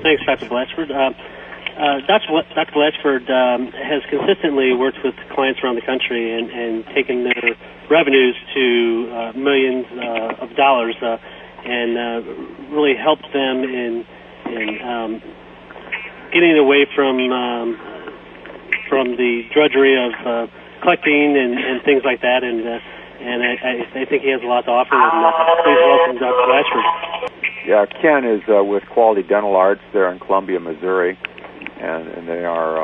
Thanks, Dr. Blatchford. Dr. Blatchford has consistently worked with clients around the country and taken their revenues to millions of dollars and really helped them in getting away from the drudgery of collecting and things like that. And I think he has a lot to offer. And please welcome Dr. Blatchford. Yeah, Ken is with Quality Dental Arts. They're in Columbia, Missouri. And they are,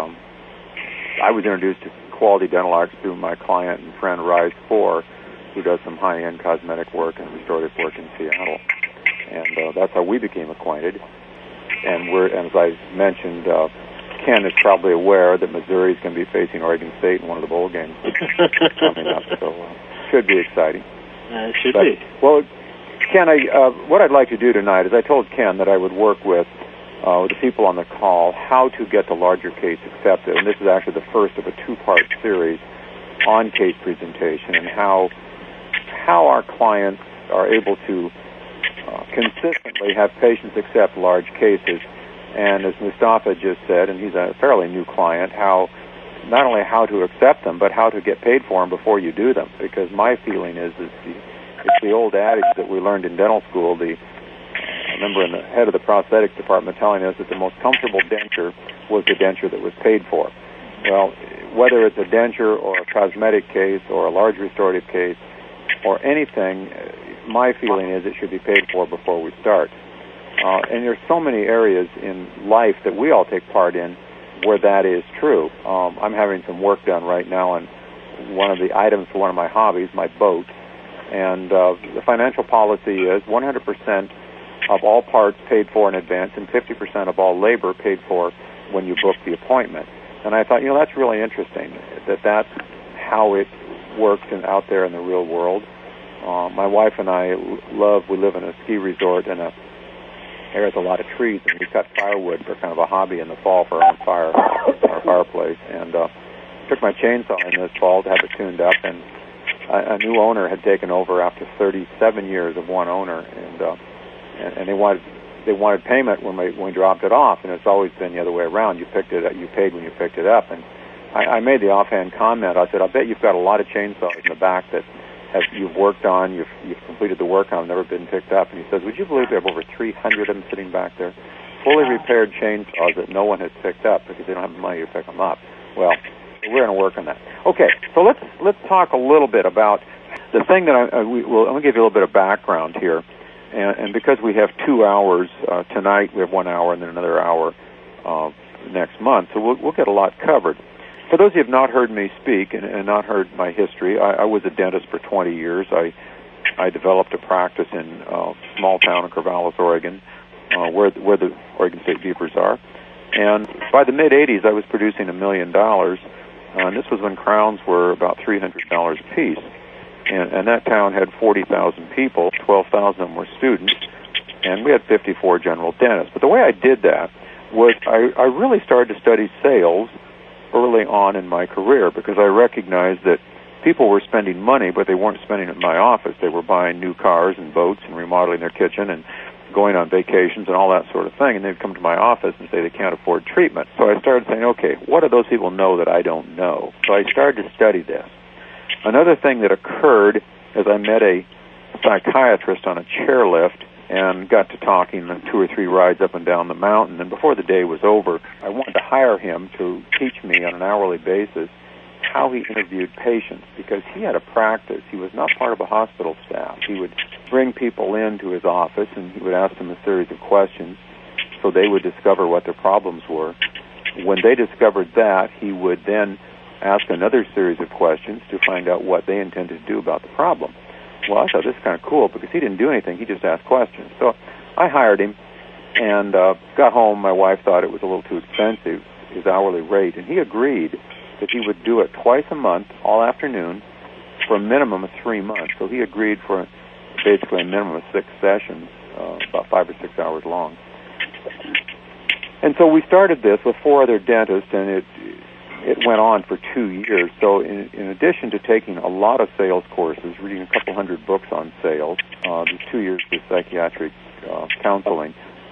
I was introduced to Quality Dental Arts through my client and friend Rise 4, who does some high-end cosmetic work and restorative work in Seattle. And that's how we became acquainted. And as I mentioned, Ken is probably aware that Missouri is going to be facing Oregon State in one of the bowl games coming up, so should be exciting. It should be. Well, Ken, what I'd like to do tonight is I told Ken that I would work with the people on the call how to get the larger case accepted. And this is actually the first of a two-part series on case presentation and how our clients are able to consistently have patients accept large cases. And as Mustafa just said, and he's a fairly new client, not only how to accept them, but how to get paid for them before you do them. Because my feeling is it's the old adage that we learned in dental school, I remember the head of the prosthetics department telling us that the most comfortable denture was the denture that was paid for. Well, whether it's a denture or a cosmetic case or a large restorative case or anything, my feeling is it should be paid for before we start. And there's so many areas in life that we all take part in where that is true. I'm having some work done right now on one of the items for one of my hobbies, my boat. And the financial policy is 100% of all parts paid for in advance and 50% of all labor paid for when you book the appointment. And I thought, that's really interesting, that's how it works out there in the real world. My wife and I we live in a ski resort and there's a lot of trees, and we cut firewood for kind of a hobby in the fall for our fireplace. And took my chainsaw in this fall to have it tuned up, and a new owner had taken over after 37 years of one owner, and they wanted payment when we dropped it off, and it's always been the other way around. You paid when you picked it up. And I made the offhand comment. I said, I bet you've got a lot of chainsaws in the back that you've worked on, you've completed the work on, never been picked up. And he says, would you believe we have over 300 of them sitting back there, fully repaired chainsaws that no one has picked up because they don't have the money to pick them up? Well, we're going to work on that. Okay, so let's talk a little bit about the thing that I'm going to give you a little bit of background here. And because we have 2 hours tonight, we have 1 hour and then another hour next month, so we'll get a lot covered. For those of you who have not heard me speak and not heard my history, I was a dentist for 20 years. I developed a practice in a small town in Corvallis, Oregon, where the Oregon State Beavers are. And by the mid-'80s, I was producing $1 million, and this was when crowns were about $300 a piece. And that town had 40,000 people, 12,000 of them were students, and we had 54 general dentists. But the way I did that was I really started to study sales early on in my career because I recognized that people were spending money, but they weren't spending it in my office. They were buying new cars and boats and remodeling their kitchen and going on vacations and all that sort of thing, and they'd come to my office and say they can't afford treatment. So I started saying, okay, what do those people know that I don't know? So I started to study this. Another thing that occurred is I met a psychiatrist on a chairlift and got to talking 2 or 3 rides up and down the mountain. And before the day was over, I wanted to hire him to teach me on an hourly basis how he interviewed patients because he had a practice. He was not part of a hospital staff. He would bring people into his office and he would ask them a series of questions so they would discover what their problems were. When they discovered that, he would then ask another series of questions to find out what they intended to do about the problem. Well, I thought this is kind of cool because he didn't do anything. He just asked questions. So I hired him and got home. My wife thought it was a little too expensive, his hourly rate, and he agreed that he would do it twice a month, all afternoon, for a minimum of 3 months. So he agreed for basically a minimum of 6 sessions, about 5 or 6 hours long. And so we started this with 4 other dentists, and it went on for 2 years. So in addition to taking a lot of sales courses, reading a couple hundred books on sales, these 2 years of psychiatric counseling,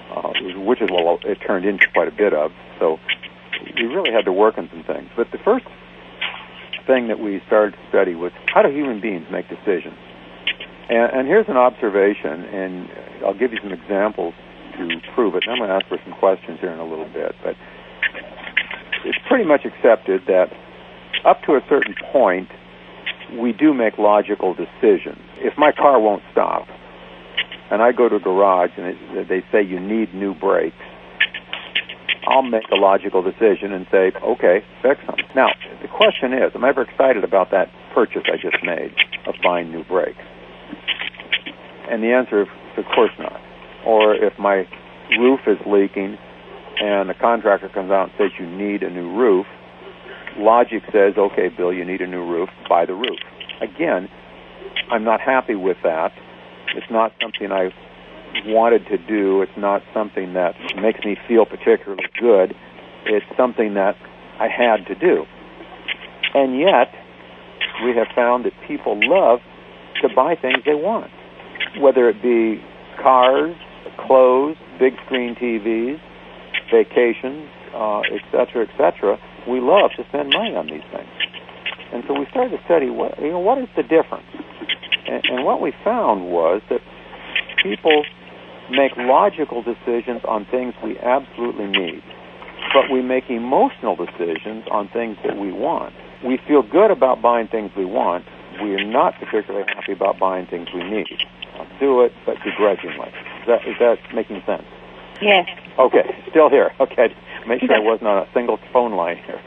which is what it turned into quite a bit of. So we really had to work on some things. But the first thing that we started to study was, how do human beings make decisions? And here's an observation, and I'll give you some examples to prove it. And I'm going to ask for some questions here in a little bit. But it's pretty much accepted that up to a certain point, we do make logical decisions. If my car won't stop, and I go to a garage and they say you need new brakes, I'll make a logical decision and say, okay, fix them. Now, the question is, am I ever excited about that purchase I just made of buying new brakes? And the answer is, of course not. Or if my roof is leaking and the contractor comes out and says you need a new roof, logic says, okay, Bill, you need a new roof, buy the roof. Again, I'm not happy with that. It's not something I wanted to do. It's not something that makes me feel particularly good. It's something that I had to do. And yet, we have found that people love to buy things they want, whether it be cars, clothes, big screen TVs, vacations, et cetera, we love to spend money on these things. And so we started to study what is the difference. And what we found was that people make logical decisions on things we absolutely need, but we make emotional decisions on things that we want. We feel good about buying things we want. We are not particularly happy about buying things we need. I'll do it, but begrudgingly. Is that making sense? Yes. Okay, still here. Okay, make sure I wasn't on a single phone line here.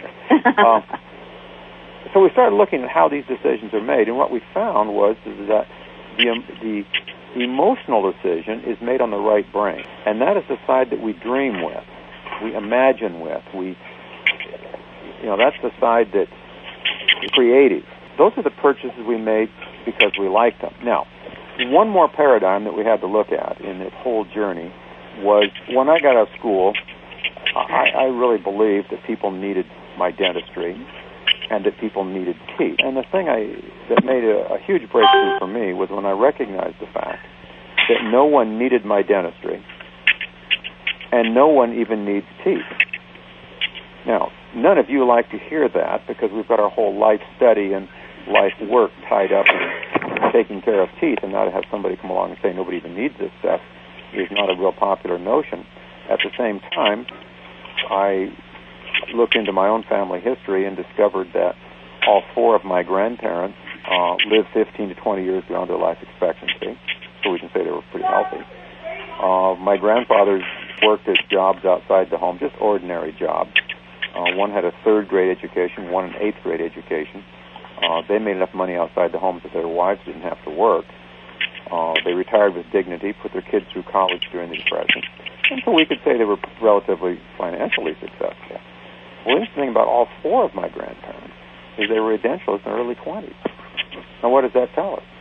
So we started looking at how these decisions are made, and what we found was that the emotional decision is made on the right brain, and that is the side that we dream with, we imagine with, that's the side that's creative. Those are the purchases we made because we liked them. Now, one more paradigm that we had to look at in this whole journey was when I got out of school, I really believed that people needed my dentistry and that people needed teeth. And the thing that made a huge breakthrough for me was when I recognized the fact that no one needed my dentistry and no one even needs teeth. Now, none of you like to hear that because we've got our whole life study and life work tied up in taking care of teeth, and now to have somebody come along and say nobody even needs this stuff is not a real popular notion. At the same time, I looked into my own family history and discovered that all four of my grandparents lived 15 to 20 years beyond their life expectancy, so we can say they were pretty healthy. My grandfathers worked at jobs outside the home, just ordinary jobs. One had a third-grade education, one an eighth-grade education. They made enough money outside the home that their wives didn't have to work. They retired with dignity, put their kids through college during the Depression, and so we could say they were relatively financially successful. Well, the interesting thing about all four of my grandparents is they were edentulous in their early 20s. Now, what does that tell us?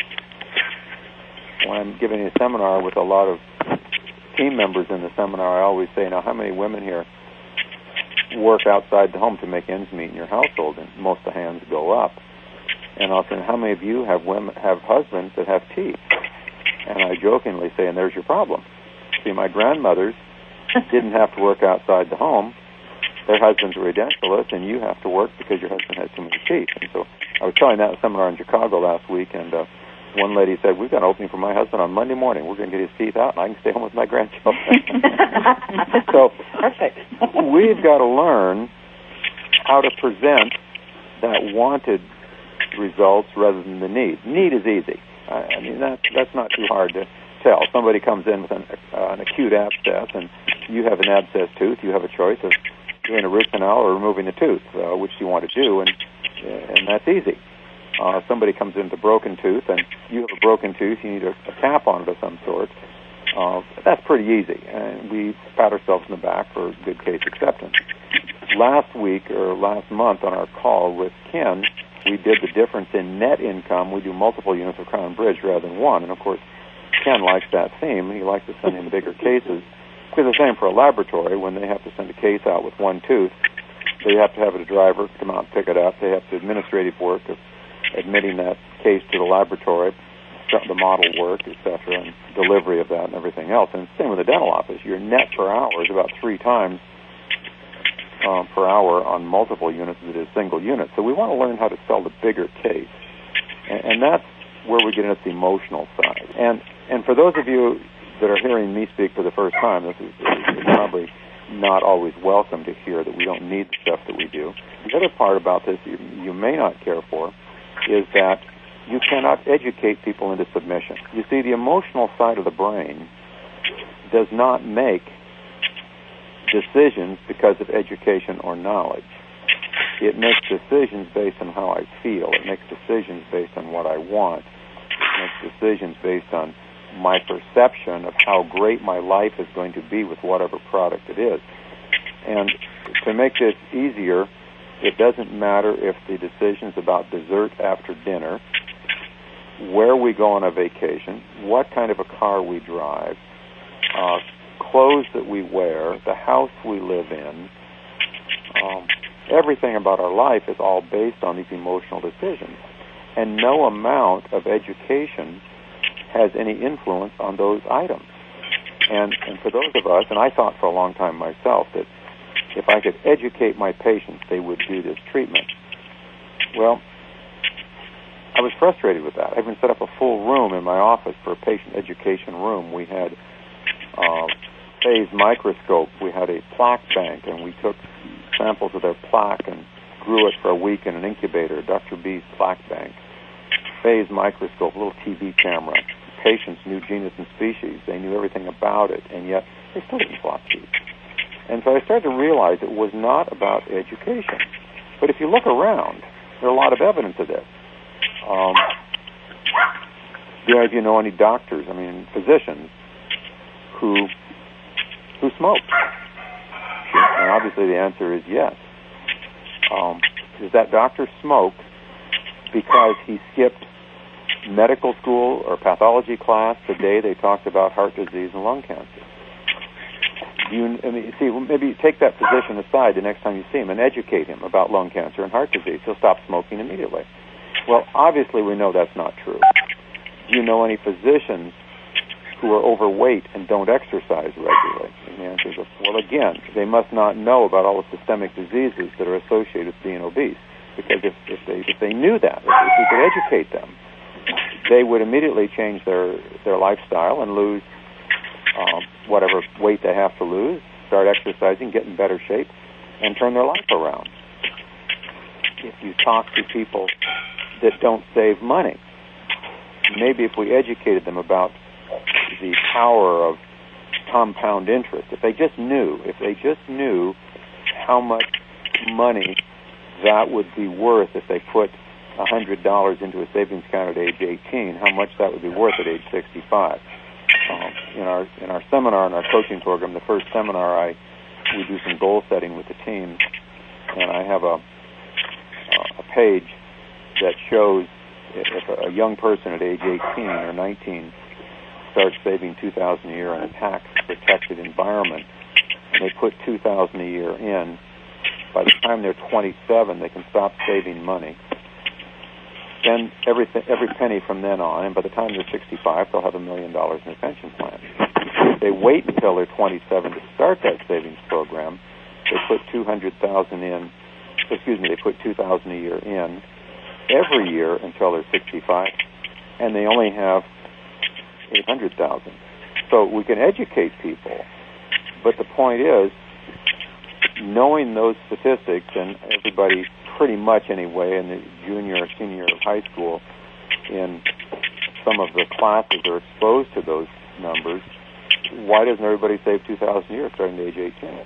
When I'm giving a seminar with a lot of team members in the seminar, I always say, now, how many women here work outside the home to make ends meet in your household? And most of the hands go up. And I'll say, how many of you have husbands that have teeth? And I jokingly say, and there's your problem. See, my grandmothers didn't have to work outside the home. Their husbands were edentulous, and you have to work because your husband has too many teeth. And so I was telling that at a seminar in Chicago last week, and one lady said, we've got an opening for my husband on Monday morning. We're going to get his teeth out, and I can stay home with my grandchildren. So perfect. We've got to learn how to present that wanted results rather than the need. Need is easy. I mean, that's not too hard to tell. Somebody comes in with an acute abscess, and you have an abscess tooth. You have a choice of doing a root canal or removing the tooth, which you want to do, and that's easy. Somebody comes in with a broken tooth, and you have a broken tooth. You need a cap on it of some sort. That's pretty easy, and we pat ourselves in the back for good case acceptance. Last week or last month on our call with Ken, we did the difference in net income. We do multiple units of Crown Bridge rather than one, and of course, Ken likes that theme. He likes to send in bigger cases. Because the same for a laboratory, when they have to send a case out with one tooth, they have to have a driver come out and pick it up. They have to administrative work of admitting that case to the laboratory, the model work, etc., and delivery of that and everything else. And same with the dental office. Your net per hour is about 3 times per hour on multiple units as it is single unit. So we want to learn how to sell the bigger case. And that's where we get into the emotional side. And for those of you that are hearing me speak for the first time, this is probably not always welcome to hear that we don't need the stuff that we do. The other part about this you may not care for is that you cannot educate people into submission. You see, the emotional side of the brain does not make decisions because of education or knowledge. It makes decisions based on how I feel. It makes decisions based on what I want. It makes decisions based on my perception of how great my life is going to be with whatever product it is. And to make this easier, it doesn't matter if the decision's about dessert after dinner, where we go on a vacation, what kind of a car we drive, clothes that we wear, the house we live in. Everything about our life is all based on these emotional decisions. And no amount of education has any influence on those items. And for those of us, and I thought for a long time myself that if I could educate my patients, they would do this treatment. Well, I was frustrated with that. I even set up a full room in my office for a patient education room. We had phase microscope. We had a plaque bank, and we took samples of their plaque and grew it for a week in an incubator, Dr. B's plaque bank. Phase microscope, a little TB camera. Patients knew genus and species. They knew everything about it, and yet they still didn't floss teeth. And so I started to realize it was not about education. But if you look around, there's a lot of evidence of this. Do any of you know any doctors, physicians, who smoke? And obviously the answer is yes. Does that doctor smoke because he skipped medical school or pathology class the day they talked about heart disease and lung cancer? Maybe take that physician aside the next time you see him and educate him about lung cancer and heart disease. He'll stop smoking immediately. Well, obviously we know that's not true. Do you know any physicians who are overweight and don't exercise regularly? And the answer is, well, again, they must not know about all the systemic diseases that are associated with being obese. Because if they knew that, if we could educate them, they would immediately change their lifestyle and lose whatever weight they have to lose, start exercising, get in better shape, and turn their life around. If you talk to people that don't save money, maybe if we educated them about the power of compound interest, if they just knew how much money that would be worth if they put $100 into a savings account at age 18, how much that would be worth at age 65. In our seminar, in our coaching program, the first seminar, we do some goal setting with the team, and I have a page that shows if a young person at age 18 or 19 starts saving $2,000 a year in a tax-protected environment, and they put $2,000 a year in, by the time they're 27, they can stop saving money. Then every penny from then on, and by the time they're 65, they'll have $1 million in their pension plan. If they wait until they're 27 to start that savings program, they put $2,000 in. They put $2,000 a year in every year until they're 65, and they only have $800,000. So we can educate people, but the point is, knowing those statistics, and everybody pretty much anyway in the junior or senior of high school in some of the classes are exposed to those numbers, why doesn't everybody save $2,000 a year starting at age 18?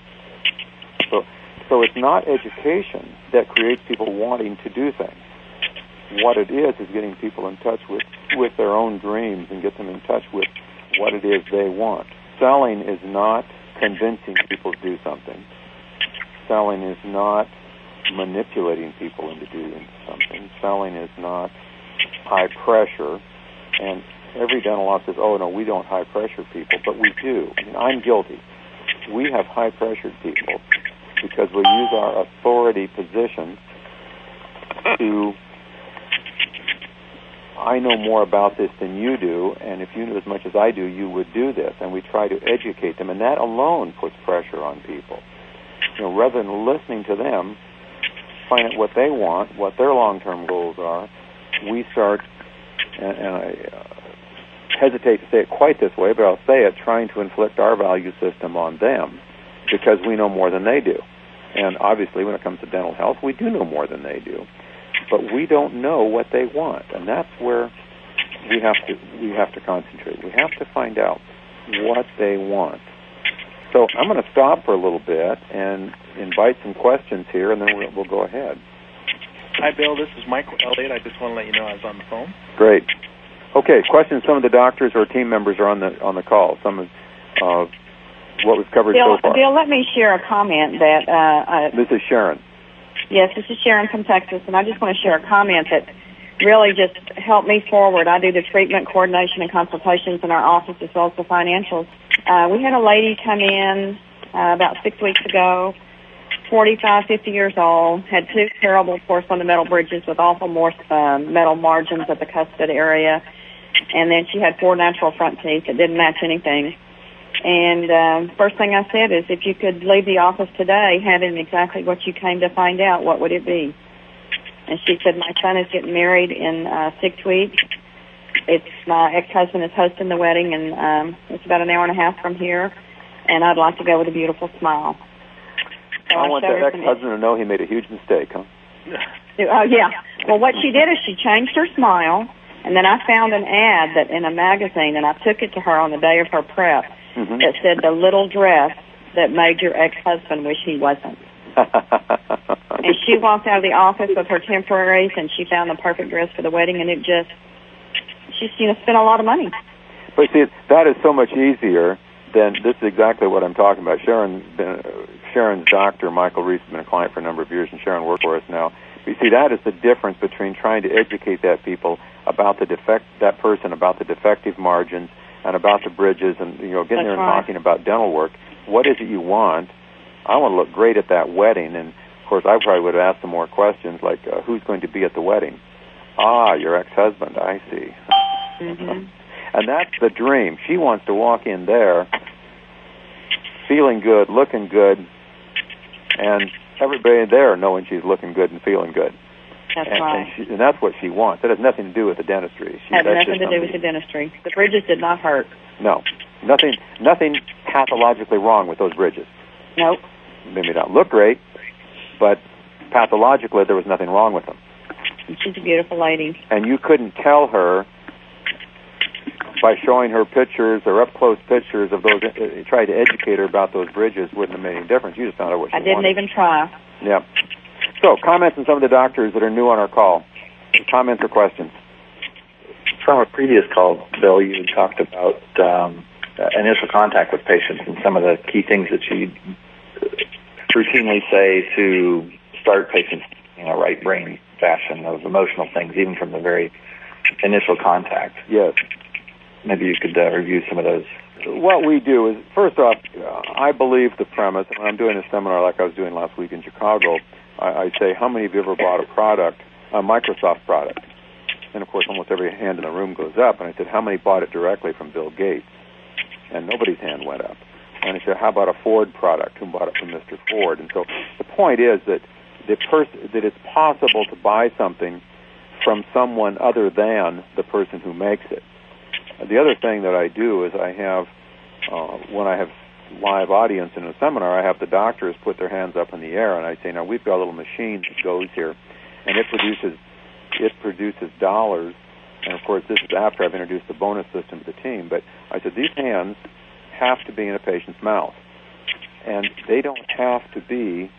So it's not education that creates people wanting to do things. What it is getting people in touch with their own dreams and get them in touch with what it is they want. Selling is not convincing people to do something. Selling is not manipulating people into doing something. Selling is not high pressure. And every dental office says, oh, no, we don't high pressure people, but we do. I'm guilty. We have high pressured people because we use our authority position to I know more about this than you do, and if you knew as much as I do, you would do this. And we try to educate them, and that alone puts pressure on people. Rather than listening to them, find out what they want, what their long-term goals are, we start, and I hesitate to say it quite this way, but I'll say it, trying to inflict our value system on them because we know more than they do. And obviously, when it comes to dental health, we do know more than they do. But we don't know what they want, and that's where we have to concentrate. We have to find out what they want. So I'm going to stop for a little bit and invite some questions here, and then we'll go ahead. Hi, Bill. This is Michael Elliott. I just want to let you know I was on the phone. Great. Okay, questions. Some of the doctors or team members are on the call. Some of what we've covered so far. Bill, let me share a comment that... this is Sharon. Yes, this is Sharon from Texas, and I just want to share a comment that really just helped me forward. I do the treatment coordination and consultations in our office as well as the financials. We had a lady come in about 6 weeks ago, 45, 50 years old, had 2 terrible porcelain metal bridges with awful metal margins at the custard area, and then she had 4 natural front teeth that didn't match anything. And first thing I said is, if you could leave the office today having exactly what you came to find out, what would it be? And she said, my son is getting married in 6 weeks. It's my ex-husband is hosting the wedding, and it's about an hour and a half from here, and I'd like to go with a beautiful smile. So I want that ex-husband to know he made a huge mistake, huh? Oh, yeah. Well, what she did is she changed her smile, and then I found an ad that in a magazine, and I took it to her on the day of her prep, that said, the little dress that made your ex-husband wish he wasn't. And she walked out of the office with her temporaries, and she found the perfect dress for the wedding, and she spent a lot of money. But see, that is so much easier than, this is exactly what I'm talking about. Sharon's doctor, Michael Reese, has been a client for a number of years, and Sharon works for us now. You see, that is the difference between trying to educate that person about the defective margins and about the bridges, and getting there and talking about dental work. What is it you want? I want to look great at that wedding, and of course I probably would have asked some more questions like, who's going to be at the wedding? Your ex-husband, I see. And that's the dream. She wants to walk in there feeling good, looking good, and everybody there knowing she's looking good and feeling good. That's right. And that's what she wants. That has nothing to do with the dentistry. Had nothing to do with the dentistry. The bridges did not hurt. No. Nothing pathologically wrong with those bridges. Nope. They may not look great, but pathologically there was nothing wrong with them. She's a beautiful lady. And you couldn't tell her by showing her pictures or up-close pictures of those, try to educate her about those bridges wouldn't have made any difference. You just found out what she wanted. I didn't even try. Yeah. So, comments on some of the doctors that are new on our call. Comments or questions? From a previous call, Bill, you talked about initial contact with patients and some of the key things that you routinely say to start patients in a right brain fashion, those emotional things, even from the very initial contact. Yes. Maybe you could review some of those. What we do is, first off, I believe the premise, and when I'm doing a seminar like I was doing last week in Chicago, I say, how many of you ever bought a product, a Microsoft product? And, of course, almost every hand in the room goes up. And I said, how many bought it directly from Bill Gates? And nobody's hand went up. And I said, how about a Ford product? Who bought it from Mr. Ford? And so the point is that that it's possible to buy something from someone other than the person who makes it. The other thing that I do is I have, when I have live audience in a seminar, I have the doctors put their hands up in the air, and I say, now we've got a little machine that goes here, and it produces dollars. And of course, this is after I've introduced the bonus system to the team. But I said, these hands have to be in a patient's mouth, and they don't have to be.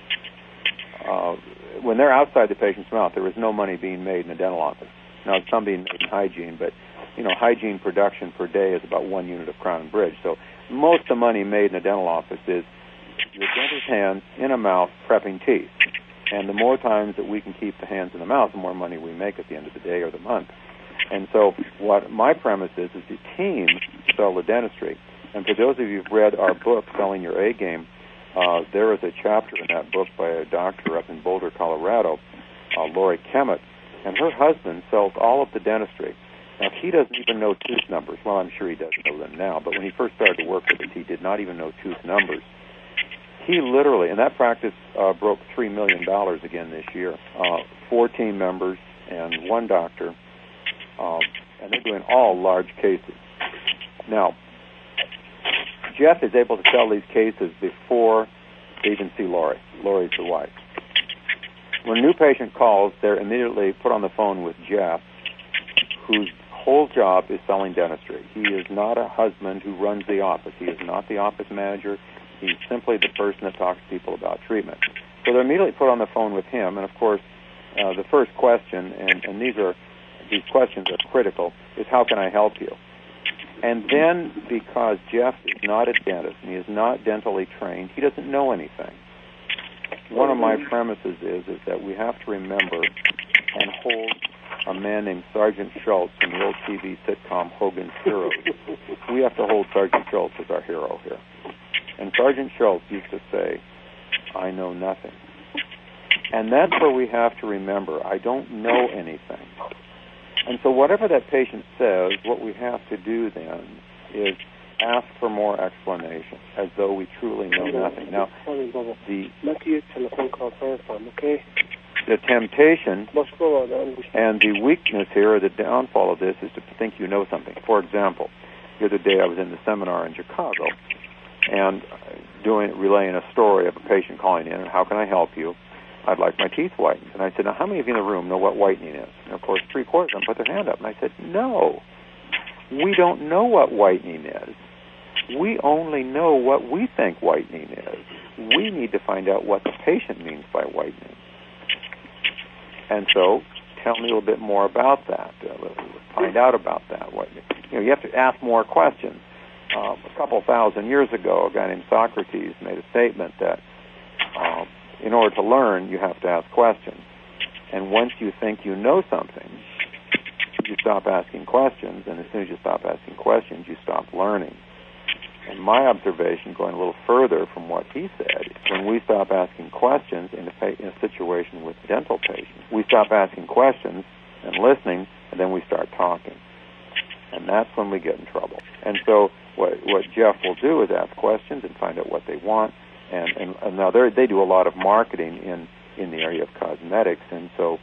When they're outside the patient's mouth, there is no money being made in a dental office. Now, it's some being made in hygiene, but hygiene production per day is about 1 unit of crown and bridge. So most of the money made in a dental office is your dentist's hands in a mouth prepping teeth. And the more times that we can keep the hands in the mouth, the more money we make at the end of the day or the month. And so what my premise is the team sell the dentistry. And for those of you who've read our book, Selling Your A Game, there is a chapter in that book by a doctor up in Boulder, Colorado, Lori Kemet, and her husband sells all of the dentistry. Now, he doesn't even know tooth numbers. Well, I'm sure he doesn't know them now, but when he first started to work with us, he did not even know tooth numbers. He literally, and that practice broke $3 million again this year. 4 team members and 1 doctor, and they're doing all large cases. Now, Jeff is able to sell these cases before they even see Lori. Lori's the wife. When a new patient calls, they're immediately put on the phone with Jeff, whose whole job is selling dentistry. He is not a husband who runs the office. He is not the office manager. He's simply the person that talks to people about treatment. So they're immediately put on the phone with him, and of course, the first question, and these questions are critical, is how can I help you? And then, because Jeff is not a dentist and he is not dentally trained, he doesn't know anything. One of my premises is that we have to remember and hold a man named Sergeant Schultz from the old TV sitcom Hogan's Heroes. We have to hold Sergeant Schultz as our hero here. And Sergeant Schultz used to say, I know nothing. And that's where we have to remember, I don't know anything. And so whatever that patient says, what we have to do then is ask for more explanation, as though we truly know nothing. Now, the temptation and the weakness here, or the downfall of this, is to think you know something. For example, the other day I was in the seminar in Chicago and relaying a story of a patient calling in, and how can I help you? I'd like my teeth whitened. And I said, now, how many of you in the room know what whitening is? And, of course, 3/4 of them put their hand up. And I said, no, we don't know what whitening is. We only know what we think whitening is. We need to find out what the patient means by whitening. And so tell me a little bit more about that. Find out about that. You have to ask more questions. A couple thousand years ago, a guy named Socrates made a statement that in order to learn, you have to ask questions. And once you think you know something, you stop asking questions, and as soon as you stop asking questions, you stop learning. And my observation, going a little further from what he said, when we stop asking questions in a situation with dental patients, we stop asking questions and listening, and then we start talking. And that's when we get in trouble. And so what Jeff will do is ask questions and find out what they want. And now they do a lot of marketing in the area of cosmetics, and so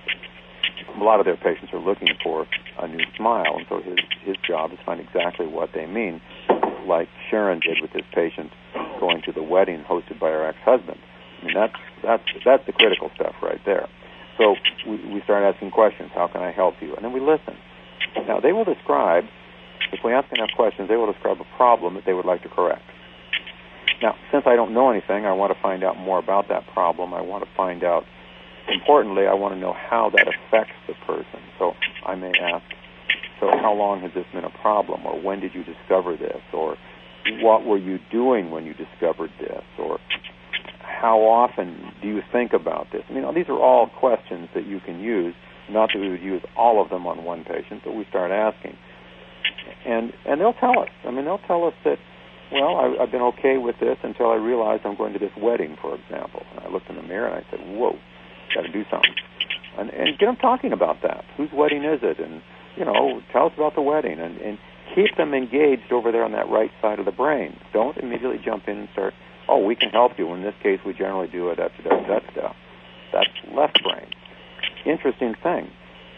a lot of their patients are looking for a new smile, and so his job is to find exactly what they mean, like Sharon did with this patient going to the wedding hosted by her ex-husband. I mean, that's the critical stuff right there. So we start asking questions, how can I help you? And then we listen. Now, they will describe, if we ask enough questions, they will describe a problem that they would like to correct. Now, since I don't know anything, I want to find out more about that problem. I want to find out, importantly, I want to know how that affects the person. So I may ask, so how long has this been a problem? Or when did you discover this? Or what were you doing when you discovered this? Or how often do you think about this? I mean, these are all questions that you can use. Not that we would use all of them on one patient, but we start asking. And they'll tell us. I mean, they'll tell us that, well, I've been okay with this until I realized I'm going to this wedding, for example. And I looked in the mirror and I said, whoa, got to do something. And get them talking about that. Whose wedding is it? And, tell us about the wedding. And keep them engaged over there on that right side of the brain. Don't immediately jump in and start, oh, we can help you. In this case, we generally do it after that stuff. That's left brain. Interesting thing.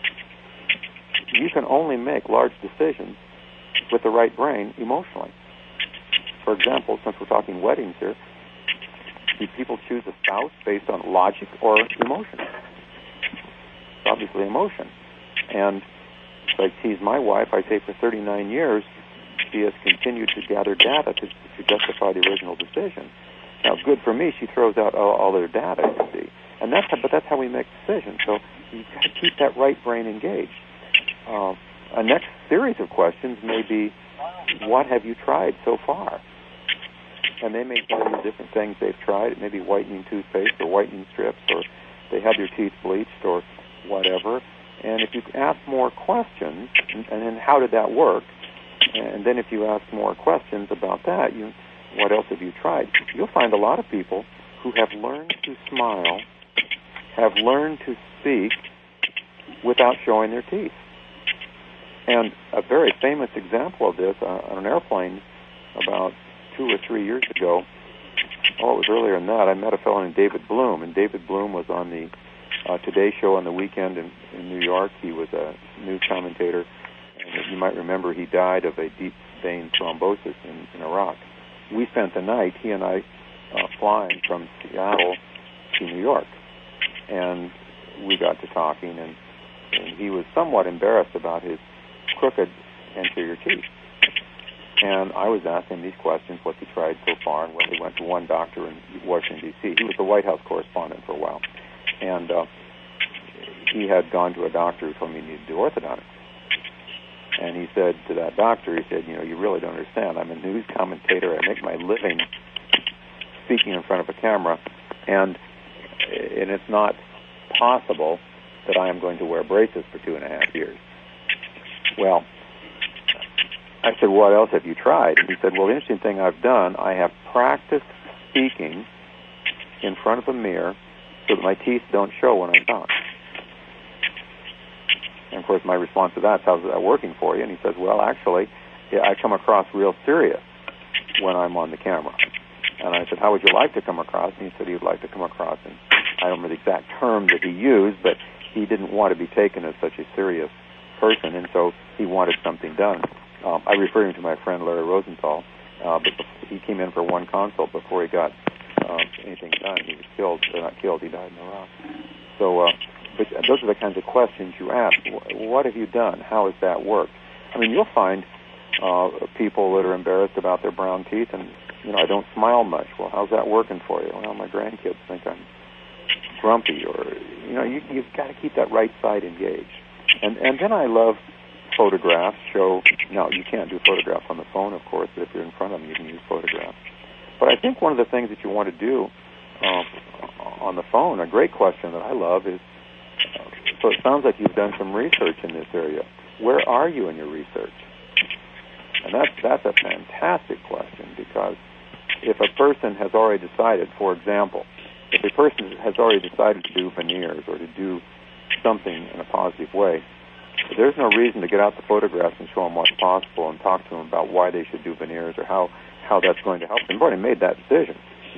You can only make large decisions with the right brain emotionally. For example, since we're talking weddings here, do people choose a spouse based on logic or emotion? It's obviously emotion. And if I tease my wife, I say for 39 years, she has continued to gather data to justify the original decision. Now, good for me, she throws out all their data, you see. But that's how we make decisions. So you've got to keep that right brain engaged. A next series of questions may be, what have you tried so far? And they may tell you different things they've tried. It may be whitening toothpaste or whitening strips, or they have their teeth bleached or whatever. And if you ask more questions, and then how did that work? And then if you ask more questions about that, what else have you tried? You'll find a lot of people who have learned to smile, have learned to speak, without showing their teeth. And a very famous example of this on an airplane about 2 or 3 years ago, it was earlier than that, I met a fellow named David Bloom, and David Bloom was on the Today Show on the weekend in New York. He was a news commentator, and you might remember he died of a deep vein thrombosis in Iraq. We spent the night, he and I, flying from Seattle to New York, and we got to talking, and he was somewhat embarrassed about his crooked anterior teeth. And I was asking him these questions, what's he tried so far, and whether he went to one doctor in Washington, D.C. He was the White House correspondent for a while. And he had gone to a doctor who told me he needed to do orthodontics. And he said to that doctor, he said, you really don't understand. I'm a news commentator. I make my living speaking in front of a camera, and it's not possible that I am going to wear braces for 2.5 years. Well, I said, what else have you tried? And he said, well, the interesting thing I've done, I have practiced speaking in front of a mirror so that my teeth don't show when I talk. And, of course, my response to that is, how's that working for you? And he says, well, actually, I come across real serious when I'm on the camera. And I said, how would you like to come across? And he said he would like to come across, and I don't remember the exact term that he used, but he didn't want to be taken as such a serious person, and so he wanted something done. I refer him to my friend Larry Rosenthal, but he came in for one consult before he got anything done. He was killed, or not killed, he died in Iraq. So, but those are the kinds of questions you ask. What have you done? How has that worked? I mean, you'll find people that are embarrassed about their brown teeth, and, I don't smile much. Well, how's that working for you? Well, my grandkids think I'm grumpy, or, you've got to keep that right side engaged. And then I love photographs. Now, you can't do photographs on the phone, of course, but if you're in front of them, you can use photographs. But I think one of the things that you want to do on the phone, a great question that I love is, so it sounds like you've done some research in this area. Where are you in your research? And that's a fantastic question, because if a person has already decided, for example, if a person has already decided to do veneers or to do something in a positive way, there's no reason to get out the photographs and show them what's possible and talk to them about why they should do veneers or how that's going to help them. They've already made that decision.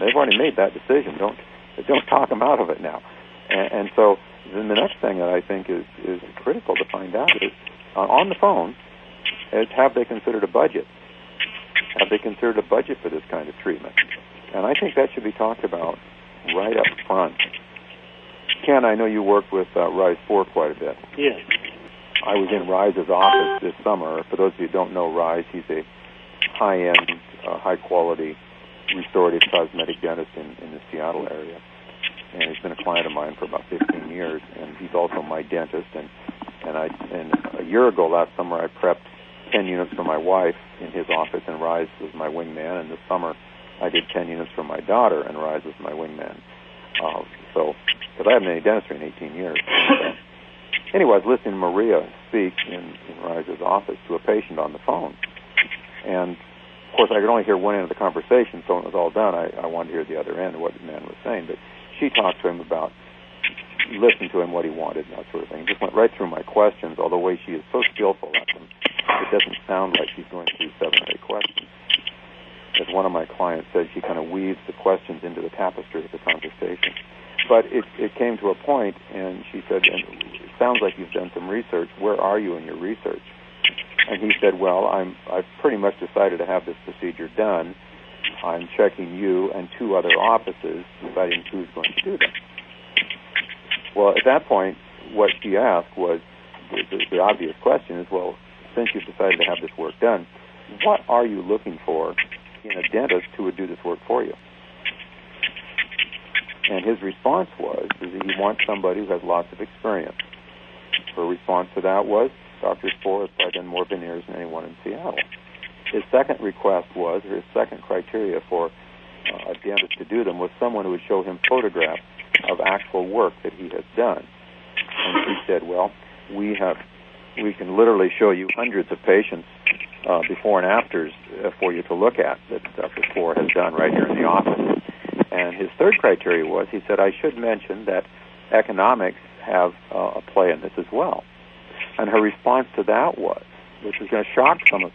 Don't talk them out of it now. And so then the next thing that I think is critical to find out is, on the phone, is have they considered a budget? Have they considered a budget for this kind of treatment? And I think that should be talked about right up front. Ken, I know you worked with Rise 4 quite a bit. Yes. I was in Rise's office this summer. For those of you who don't know Rise, he's a high-end, high-quality restorative cosmetic dentist in the Seattle area. And he's been a client of mine for about 15 years, and he's also my dentist. And a year ago, last summer, I prepped 10 units for my wife in his office, and Rise was my wingman. And this summer, I did 10 units for my daughter, and Rise was my wingman. Because I haven't been in dentistry in 18 years. Anyway, I was listening to Maria speak in Rise's office to a patient on the phone. And, of course, I could only hear one end of the conversation, so when it was all done, I wanted to hear the other end of what the man was saying. But she talked to him about, listened to him what he wanted and that sort of thing. Just went right through my questions, although the way she is so skillful at them, it doesn't sound like she's going through 7 or 8 questions. As one of my clients said, she kind of weaves the questions into the tapestry of the conversation. But it came to a point, and she said, and it sounds like you've done some research. Where are you in your research? And he said, well, I've pretty much decided to have this procedure done. I'm checking you and 2 other offices, deciding who's going to do them. Well, at that point, what she asked was, the obvious question is, well, since you've decided to have this work done, what are you looking for in a dentist who would do this work for you? And his response was that he wants somebody who has lots of experience. Her response to that was, Dr. Spohr has probably done more veneers than anyone in Seattle. His second request was, or his second criteria for a dentist to do them, was someone who would show him photographs of actual work that he has done. And he said, well, we can literally show you hundreds of patients before and afters for you to look at that Dr. Spohr has done right here in the office. And his third criteria was, he said, I should mention that economics have a play in this as well. And her response to that was, which is going to shock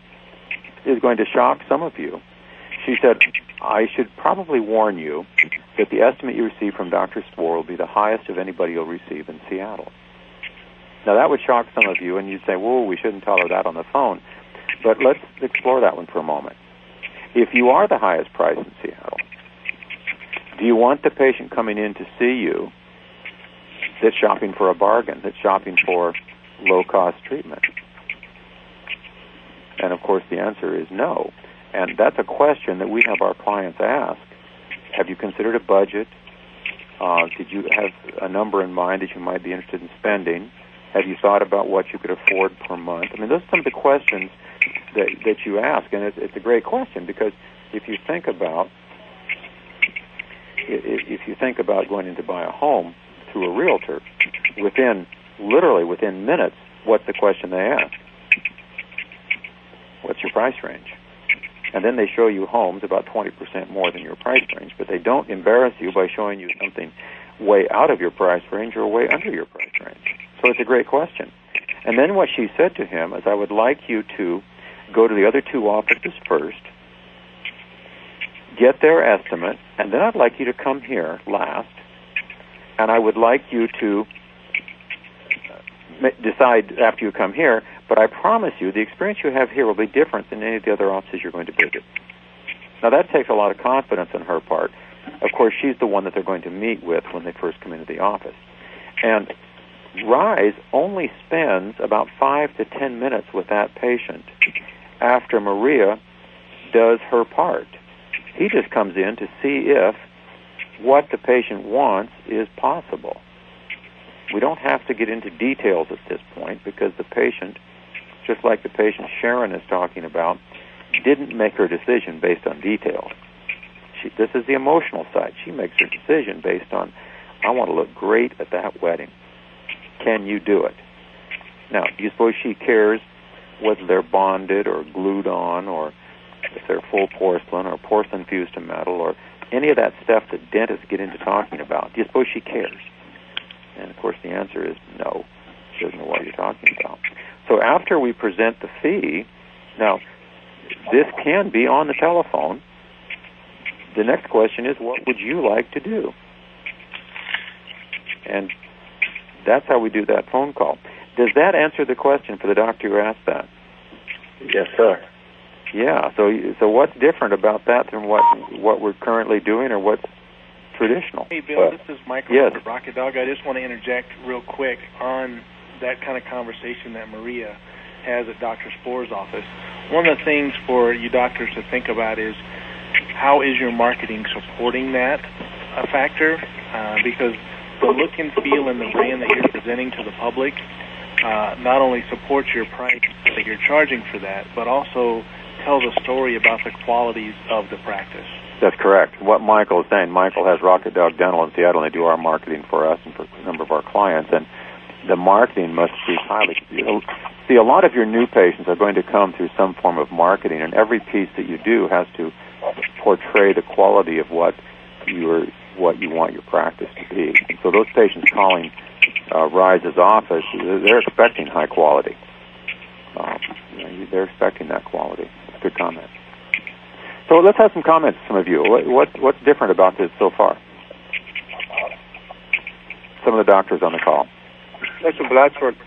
some of you. She said, I should probably warn you that the estimate you receive from Dr. Spoor will be the highest of anybody you'll receive in Seattle. Now, that would shock some of you, and you'd say, whoa, we shouldn't tell her that on the phone. But let's explore that one for a moment. If you are the highest price in Seattle, do you want the patient coming in to see you that's shopping for a bargain, that's shopping for low-cost treatment? And, of course, the answer is no. And that's a question that we have our clients ask. Have you considered a budget? Did you have a number in mind that you might be interested in spending? Have you thought about what you could afford per month? I mean, those are some of the questions that you ask, and it's a great question, because if you think about going in to buy a home through a realtor, literally within minutes, what's the question they ask? What's your price range? And then they show you homes about 20% more than your price range, but they don't embarrass you by showing you something way out of your price range or way under your price range. So it's a great question. And then what she said to him is, I would like you to go to the other two offices first, get their estimate, and then I'd like you to come here last, and I would like you to decide after you come here, but I promise you the experience you have here will be different than any of the other offices you're going to visit. Now, that takes a lot of confidence on her part. Of course, she's the one that they're going to meet with when they first come into the office. And Rise only spends about 5 to 10 minutes with that patient after Maria does her part. He just comes in to see if what the patient wants is possible. We don't have to get into details at this point, because the patient, just like the patient Sharon is talking about, didn't make her decision based on details. This is the emotional side. She makes her decision based on, I want to look great at that wedding. Can you do it? Now, do you suppose she cares whether they're bonded or glued on, or if they're full porcelain or porcelain fused to metal, or any of that stuff that dentists get into talking about? Do you suppose she cares? And, of course, the answer is no. She doesn't know what you're talking about. So after we present the fee, now, this can be on the telephone. The next question is, what would you like to do? And that's how we do that phone call. Does that answer the question for the doctor who asked that? Yes, sir. Yeah. So what's different about that than what we're currently doing, or what's traditional? Hey, Bill, this is Michael yes. from Rocket Dog. I just want to interject real quick on that kind of conversation that Maria has at Dr. Spoor's office. One of the things for you doctors to think about is, how is your marketing supporting that factor? Because the look and feel and the brand that you're presenting to the public not only supports your price that you're charging for that, but also tells a story about the qualities of the practice. That's correct. What Michael is saying, Michael has Rocket Dog Dental in Seattle, and they do our marketing for us and for a number of our clients, and the marketing must be highly... See, a lot of your new patients are going to come through some form of marketing, and every piece that you do has to portray the quality of what you want your practice to be. And so those patients calling Rise's office, they're expecting high quality. They're expecting that quality. Good comment. So let's have some comments, some of you. What's different about this so far? Some of the doctors on the call. Dr. Blatchford.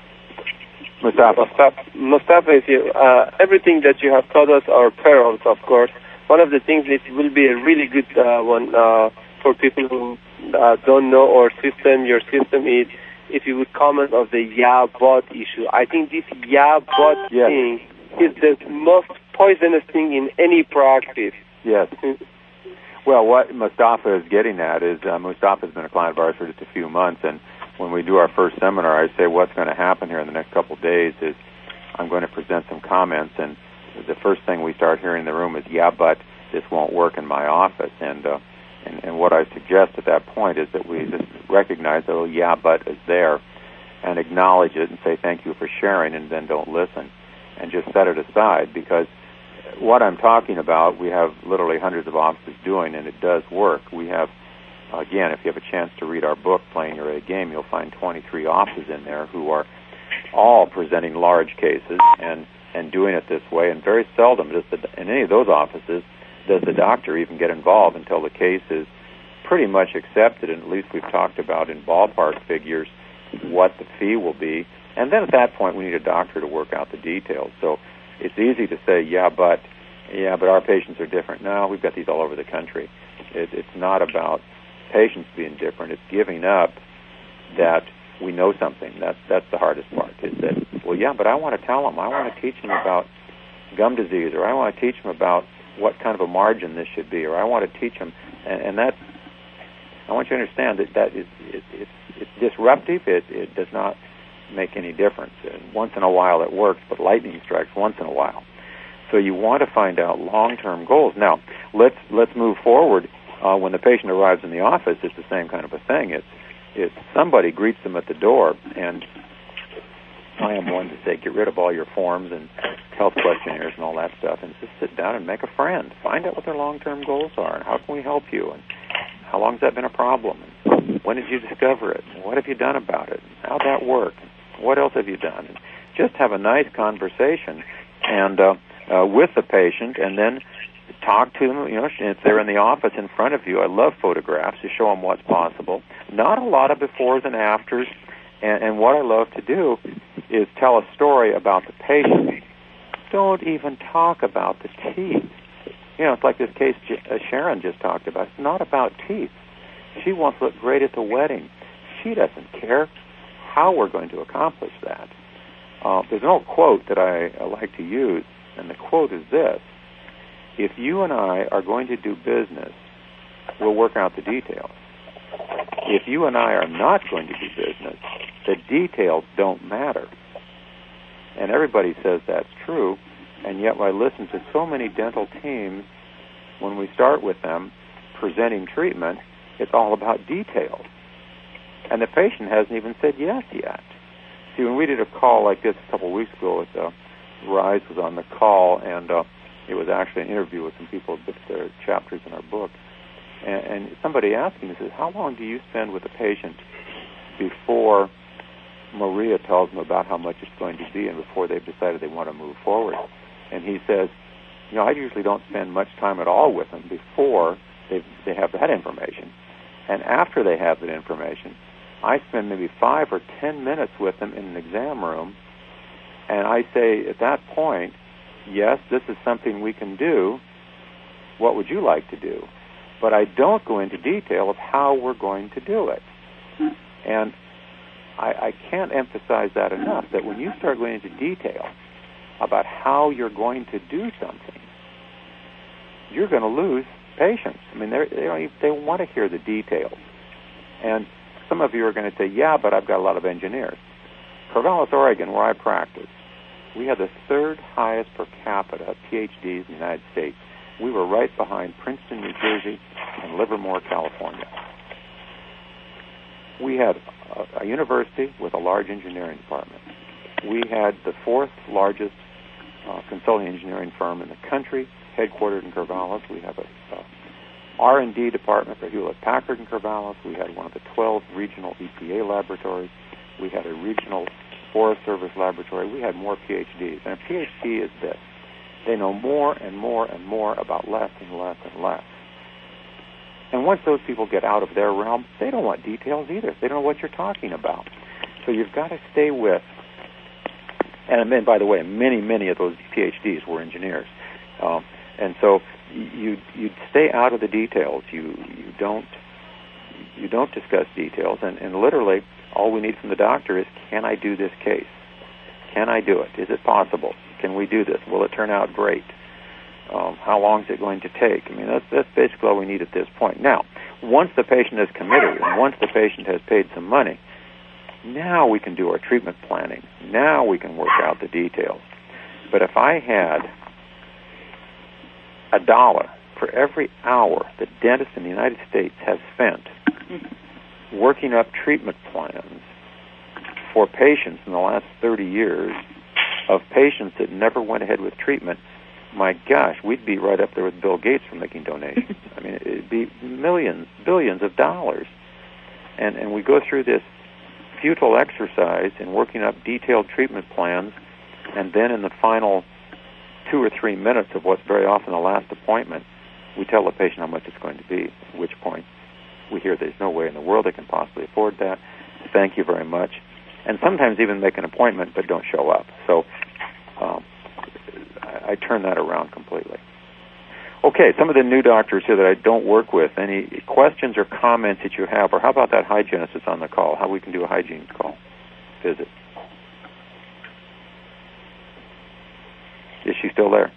Mustafa is here. Everything that you have taught us are pearls, of course. One of the things that will be a really good one for people who don't know our system, your system is, if you would comment on the but issue. I think this but thing is the most poisonous thing in any practice. Yes. Well, what Mustafa is getting at is, Mustafa's been a client of ours for just a few months, and when we do our first seminar, I say what's going to happen here in the next couple of days is I'm going to present some comments, and the first thing we start hearing in the room is, but this won't work in my office. And what I suggest at that point is that we just recognize that but is there, and acknowledge it and say thank you for sharing, and then don't listen and just set it aside, because what I'm talking about we have literally hundreds of offices doing, and it does work. We have Again, if you have a chance to read our book, Playing Your A Game, you'll find 23 offices in there who are all presenting large cases and doing it this way. And very seldom in any of those offices does the doctor even get involved until the case is pretty much accepted, and at least we've talked about in ballpark figures what the fee will be. And then at that point, we need a doctor to work out the details. So it's easy to say, yeah, but our patients are different. No, we've got these all over the country. It's not about patients being different. It's giving up that we know something. That's the hardest part, is that, well, yeah, but I want to tell them. I want to teach them about gum disease, or I want to teach them about what kind of a margin this should be, or I want to teach them. And that's, I want you to understand that it's disruptive. It does not make any difference. And once in a while it works, but lightning strikes once in a while. So you want to find out long-term goals. Now, let's move forward. When the patient arrives in the office, it's the same kind of a thing. It's somebody greets them at the door, and I am one to say, get rid of all your forms and health questionnaires and all that stuff, and just sit down and make a friend. Find out what their long-term goals are, and how can we help you, and how long has that been a problem, and when did you discover it, and what have you done about it, and how'd that work, and what else have you done, and just have a nice conversation and with the patient, and then talk to them, if they're in the office in front of you. I love photographs to show them what's possible. Not a lot of befores and afters. And what I love to do is tell a story about the patient. Don't even talk about the teeth. It's like this case Sharon just talked about. It's not about teeth. She wants to look great at the wedding. She doesn't care how we're going to accomplish that. There's an old quote that I like to use, and the quote is this: if you and I are going to do business, we'll work out the details. If you and I are not going to do business, the details don't matter. And everybody says that's true, and yet I listen to so many dental teams, when we start with them presenting treatment, it's all about details. And the patient hasn't even said yes yet. See, when we did a call like this a couple of weeks ago, Rise was on the call, and it was actually an interview with some people with their chapters in our book. And somebody asked me, says, how long do you spend with a patient before Maria tells them about how much it's going to be and before they've decided they want to move forward? And he says, I usually don't spend much time at all with them before they have that information. And after they have that information, I spend maybe 5 or 10 minutes with them in an exam room, and I say at that point, yes, this is something we can do. What would you like to do? But I don't go into detail of how we're going to do it. And I can't emphasize that enough, that when you start going into detail about how you're going to do something, you're going to lose patients. I mean, they want to hear the details. And some of you are going to say, yeah, but I've got a lot of engineers. Corvallis, Oregon, where I practice, we have the third highest per capita PhDs in the United States. We were right behind Princeton, New Jersey, and Livermore, California. We had a university with a large engineering department. We had the fourth largest consulting engineering firm in the country, headquartered in Corvallis. We have a R&D department for Hewlett-Packard in Corvallis. We had one of the 12 regional EPA laboratories. We had a regional Forest Service laboratory. We had more PhDs. And a PhD is this: they know more and more and more about less and less and less. And once those people get out of their realm, they don't want details either. They don't know what you're talking about. So you've got to stay with. And then, by the way, many of those PhDs were engineers. And so you stay out of the details. You don't discuss details. And literally, all we need from the doctor is, can I do this case? Can I do it? Is it possible? Can we do this? Will it turn out great? How long is it going to take? I mean, that's basically all we need at this point. Now, once the patient is committed and once the patient has paid some money, now we can do our treatment planning. Now we can work out the details. But if I had $1 for every hour the dentist in the United States has spent working up treatment plans for patients in the last 30 years of patients that never went ahead with treatment, my gosh, we'd be right up there with Bill Gates for making donations. I mean, it'd be millions, billions of dollars. And we go through this futile exercise in working up detailed treatment plans, and then in the final 2 or 3 minutes of what's very often the last appointment, we tell the patient how much it's going to be, at which point we hear there's no way in the world they can possibly afford that. Thank you very much. And sometimes even make an appointment but don't show up. So I turn that around completely. Okay, some of the new doctors here that I don't work with, any questions or comments that you have, or how about that hygienist that's on the call, how we can do a hygiene call visit? Is she still there?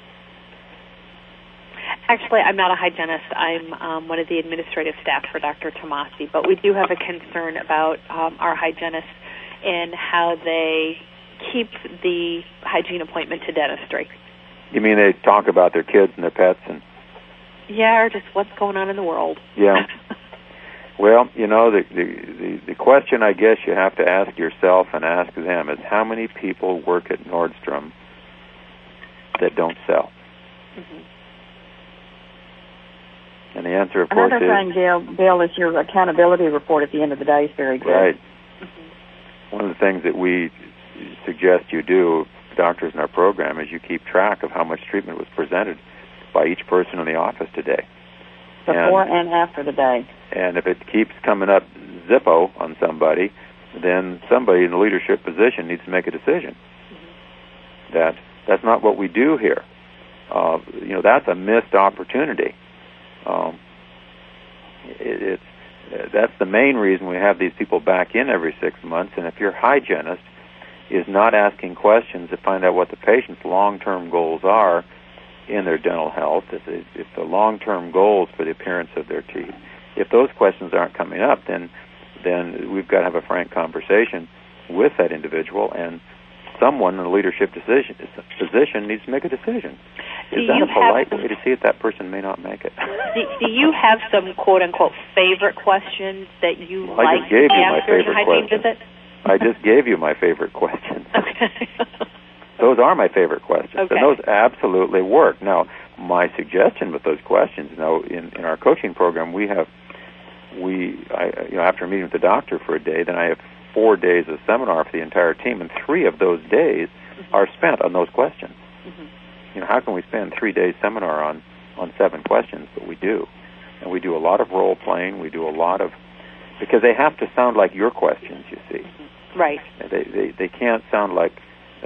Actually, I'm not a hygienist. I'm one of the administrative staff for Dr. Tomasi, but we do have a concern about our hygienists and how they keep the hygiene appointment to dentistry. You mean they talk about their kids and their pets and? Yeah, or just what's going on in the world. Yeah. Well, you know, the question I guess you have to ask yourself and ask them is how many people work at Nordstrom that don't sell? Mm-hmm. And the answer, of course, Another thing, Bill, is your accountability report at the end of the day is very good. Right. Mm-hmm. One of the things that we suggest you do, doctors in our program, is you keep track of how much treatment was presented by each person in the office today. Before and after the day. And if it keeps coming up Zippo on somebody, then somebody in a leadership position needs to make a decision. Mm-hmm. That's not what we do here. That's a missed opportunity. That's the main reason we have these people back in every 6 months. And if your hygienist is not asking questions to find out what the patient's long-term goals are in their dental health, if the long-term goals for the appearance of their teeth, if those questions aren't coming up, then we've got to have a frank conversation with that individual, and someone in a leadership position needs to make a decision. Is that a polite way to see it? That person may not make it. Do you have some quote-unquote favorite questions that you like to answer in a hygiene visit? I just gave you my favorite questions. Okay. Those are my favorite questions, okay. And those absolutely work. Now, my suggestion with those questions, in our coaching program, after meeting with the doctor for a day, then I have 4 days of seminar for the entire team, and 3 of those days mm-hmm. are spent on those questions. Mm-hmm. How can we spend 3 days seminar on 7 questions? But we do, and we do a lot of role playing. We do a lot of, because they have to sound like your questions. You see, mm-hmm. Right? They can't sound like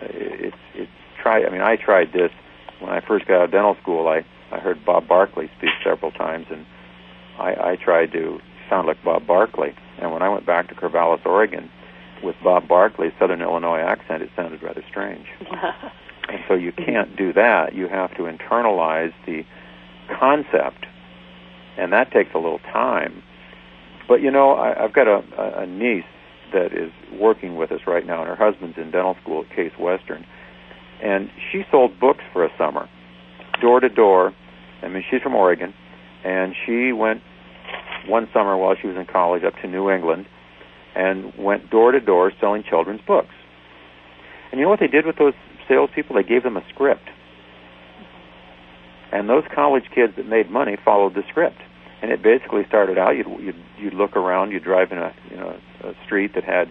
I tried this when I first got out of dental school. I heard Bob Barkley speak several times, and I tried to sound like Bob Barkley. And when I went back to Corvallis, Oregon, with Bob Barkley's Southern Illinois accent, it sounded rather strange. And so you can't do that. You have to internalize the concept, and that takes a little time. But, I've got a niece that is working with us right now, and her husband's in dental school at Case Western. And she sold books for a summer, door to door. I mean, she's from Oregon, and she went one summer while she was in college up to New England and went door to door selling children's books. And you know what they did with those salespeople? They gave them a script. And those college kids that made money followed the script. And it basically started out, you'd look around, you'd drive in a street that had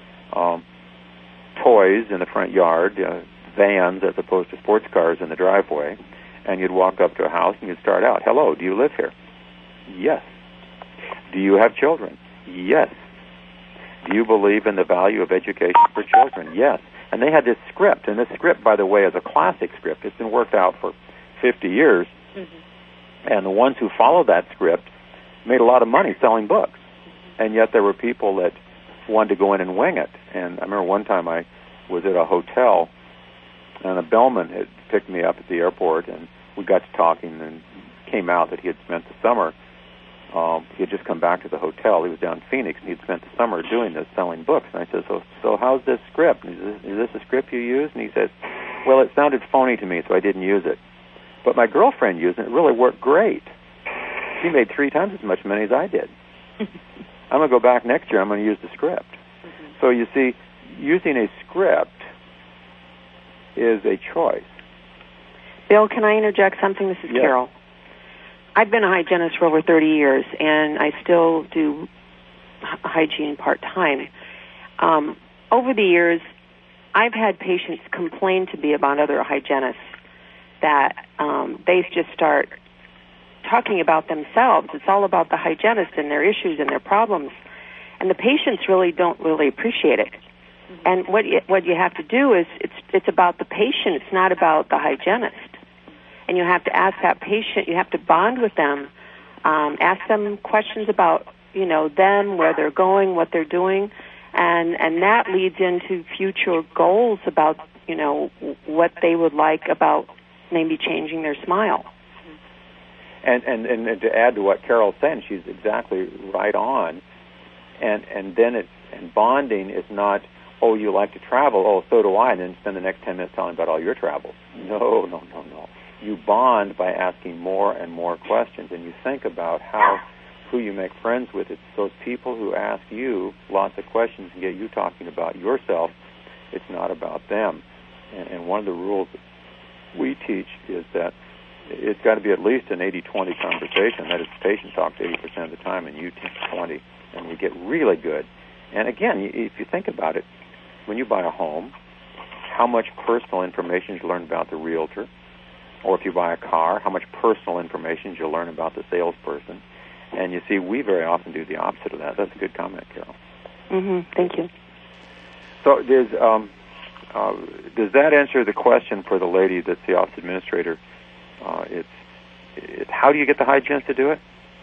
toys in the front yard, vans as opposed to sports cars in the driveway, and you'd walk up to a house and you'd start out, hello, do you live here? Yes. Do you have children? Yes. Do you believe in the value of education for children? Yes. And they had this script, and this script, by the way, is a classic script. It's been worked out for 50 years. Mm-hmm. And the ones who followed that script made a lot of money selling books. And yet there were people that wanted to go in and wing it. And I remember one time I was at a hotel, and a bellman had picked me up at the airport, and we got to talking, and came out that he had spent the summer, he had just come back to the hotel. He was down in Phoenix, and he'd spent the summer doing this, selling books. And I said, so how's this script? And he says, is this a script you use? And he says, well, it sounded phony to me, so I didn't use it. But my girlfriend used it. It really worked great. She made 3 times as much money as I did. I'm going to go back next year. I'm going to use the script. Mm-hmm. So you see, using a script is a choice. Bill, can I interject something? This is Yes. Carol. I've been a hygienist for over 30 years, and I still do hygiene part-time. Over the years, I've had patients complain to me about other hygienists that they just start talking about themselves. It's all about the hygienist and their issues and their problems, and the patients really don't really appreciate it. And what you have to do is it's about the patient. It's not about the hygienist. And you have to ask that patient. You have to bond with them, ask them questions about them, where they're going, what they're doing, and that leads into future goals about what they would like about maybe changing their smile. And to add to what Carol's saying, she's exactly right on. And then bonding is not, oh, you like to travel, oh, so do I, and then spend the next 10 minutes telling about all your travels. No. You bond by asking more and more questions, and you think about who you make friends with. It's those people who ask you lots of questions and get you talking about yourself. It's not about them. And one of the rules that we teach is that it's got to be at least an 80-20 conversation. That is, the patient talks 80% of the time and you 20, and we get really good. And again, if you think about it, when you buy a home, how much personal information you learn about the realtor? Or if you buy a car, how much personal information you learn about the salesperson? And you see, we very often do the opposite of that. That's a good comment, Carol. Thank you. So does that answer the question for the lady that's the office administrator? It's how do you get the hygienist to do it?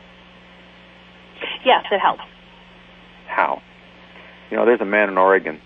Yes, it helps. How? There's a man in Oregon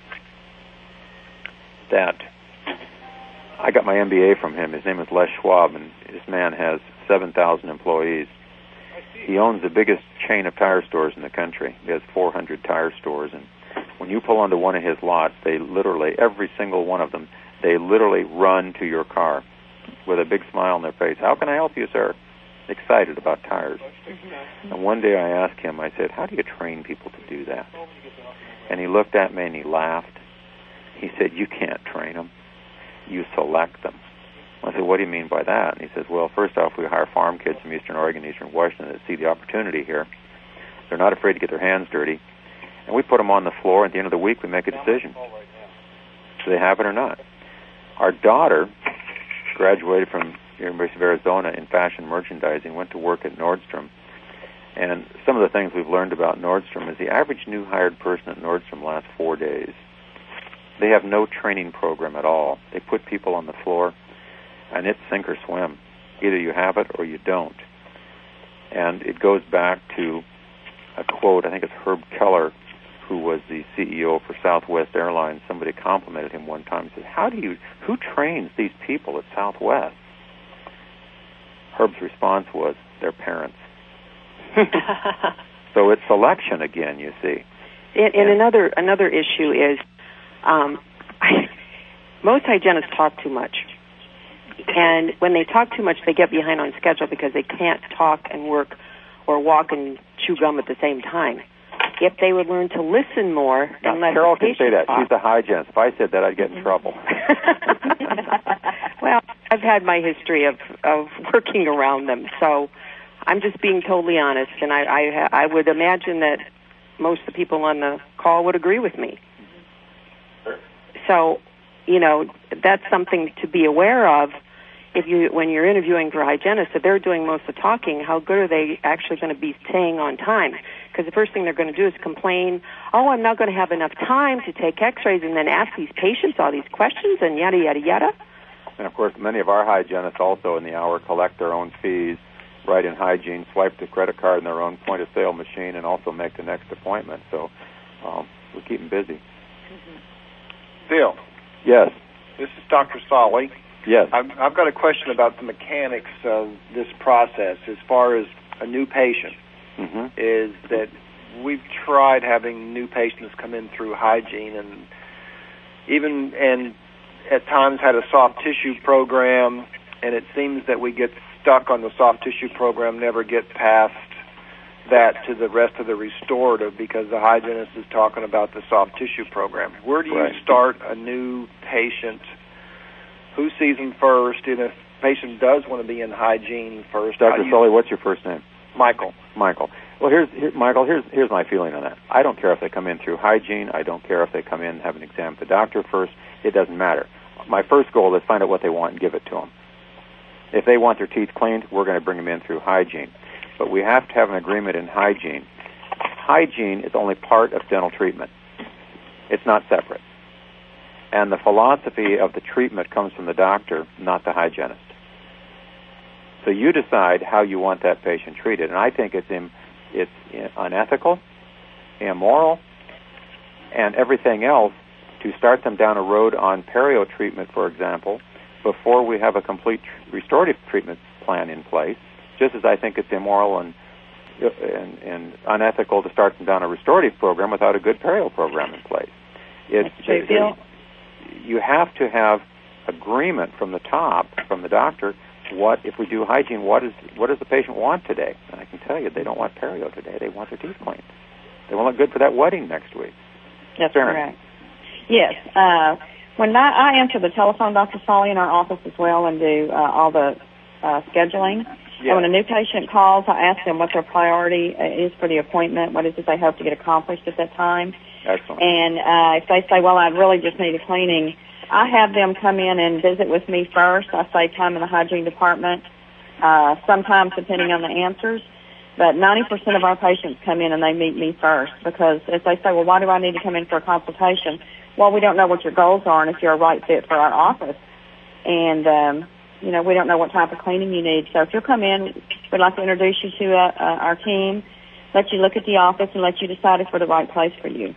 that I got my MBA from him. His name is Les Schwab, and this man has 7,000 employees. He owns the biggest chain of tire stores in the country. He has 400 tire stores, and when you pull onto one of his lots, they literally, every single one of them, they literally run to your car with a big smile on their face. How can I help you, sir? Excited about tires. And one day I asked him, I said, how do you train people to do that? And he looked at me and he laughed. He said, you can't train them. You select them. I said, what do you mean by that? And he says, well, first off, we hire farm kids from Eastern Oregon, Eastern Washington that see the opportunity here. They're not afraid to get their hands dirty. And we put them on the floor. At the end of the week, we make a decision. Do they have it or not? Our daughter graduated from the University of Arizona in fashion merchandising, went to work at Nordstrom. And some of the things we've learned about Nordstrom is the average new hired person at Nordstrom lasts 4 days. They have no training program at all. They put people on the floor, and it's sink or swim. Either you have it or you don't. And it goes back to a quote, I think it's Herb Keller, who was the CEO for Southwest Airlines. Somebody complimented him one time and said, who trains these people at Southwest? Herb's response was, their parents. So it's selection again, you see. And another issue is most hygienists talk too much. And when they talk too much, they get behind on schedule because they can't talk and work or walk and chew gum at the same time. If they would learn to listen more and let Carol the patient can say that. talk. She's a hygienist. If I said that, I'd get in trouble. Well, I've had my history of working around them, so I'm just being totally honest, and I would imagine that most of the people on the call would agree with me. So, that's something to be aware of. When you're interviewing for hygienists, if they're doing most of the talking, how good are they actually going to be staying on time? Because the first thing they're going to do is complain, oh, I'm not going to have enough time to take x-rays, and then ask these patients all these questions and yada, yada, yada. And, of course, many of our hygienists also in the hour collect their own fees, write in hygiene, swipe the credit card in their own point-of-sale machine, and also make the next appointment. So we keep them busy. Bill. Yes. This is Dr. Solly. Yes. I've got a question about the mechanics of this process as far as a new patient. Is that we've tried having new patients come in through hygiene and at times had a soft tissue program, and it seems that we get stuck on the soft tissue program, never get past that to the rest of the restorative because the hygienist is talking about the soft tissue program. Where do you start a new patient? Who sees them first? And patient does want to be in hygiene first. Dr. Sully, what's your first name? Michael. Michael. Well, Michael, here's my feeling on that. I don't care if they come in through hygiene. I don't care if they come in and have an exam with the doctor first. It doesn't matter. My first goal is find out what they want and give it to them. If they want their teeth cleaned, we're going to bring them in through hygiene. But we have to have an agreement in hygiene. Hygiene is only part of dental treatment. It's not separate. And the philosophy of the treatment comes from the doctor, not the hygienist. So you decide how you want that patient treated. And I think it's unethical, immoral, and everything else to start them down a road on perio treatment, for example, before we have a complete restorative treatment plan in place, just as I think it's immoral and unethical to start them down a restorative program without a good perio program in place. You have to have agreement from the top, from the doctor. What if we do hygiene? What does the patient want today? And I can tell you, they don't want perio today. They want their teeth cleaned. They want to look good for that wedding next week. That's correct. Yes. When I answer the telephone, Dr. Sully, in our office as well, and do all the scheduling. Yeah. And when a new patient calls, I ask them what their priority is for the appointment. What is it they hope to get accomplished at that time? Excellent. And if they say, well, I really just need a cleaning, I have them come in and visit with me first. I save time in the hygiene department, sometimes depending on the answers. But 90% of our patients come in and they meet me first because if they say, well, why do I need to come in for a consultation? Well, we don't know what your goals are and if you're a right fit for our office. And, we don't know what type of cleaning you need. So if you'll come in, we'd like to introduce you to our team, let you look at the office, and let you decide if we're the right place for you.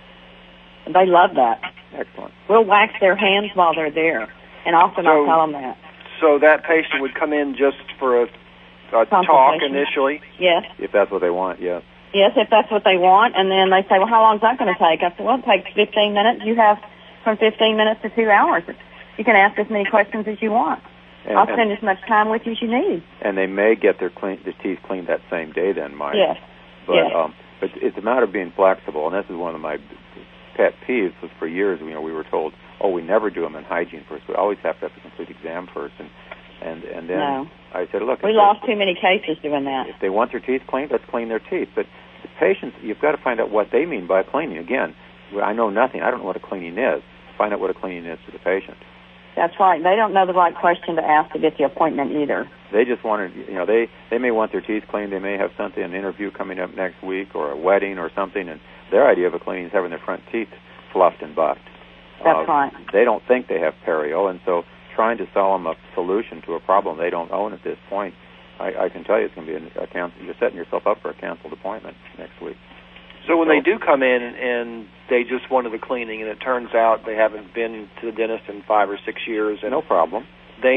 And they love that. Excellent. We'll wax their hands while they're there, and often I'll tell them that. So that patient would come in just for a talk initially? Yes. If that's what they want, yes. Yes, if that's what they want. And then they say, well, how long is that going to take? I said, well, it takes 15 minutes. You have from 15 minutes to 2 hours. You can ask as many questions as you want. I'll spend as much time with you as you need. And they may get their teeth cleaned that same day then, Mike. Yes. But, but it's a matter of being flexible, and this is one of my pet peeves. Was for years, we were told, we never do them in hygiene first. We always have to have a complete exam first. And then no. I said, look. We lost too many cases doing that. If they want their teeth cleaned, let's clean their teeth. But the patients, you've got to find out what they mean by cleaning. Again, I know nothing. I don't know what a cleaning is. Find out what a cleaning is to the patient. That's right. They don't know the right question to ask to get the appointment either. They just want to, they may want their teeth cleaned. They may have an interview coming up next week or a wedding or something, and their idea of a cleaning is having their front teeth fluffed and buffed. That's right. They don't think they have perio, and so trying to sell them a solution to a problem they don't own at this point, I can tell you it's going to be you're setting yourself up for a canceled appointment next week. So when they do come in and they just wanted a cleaning, and it turns out they haven't been to the dentist in 5 or 6 years, and no problem. They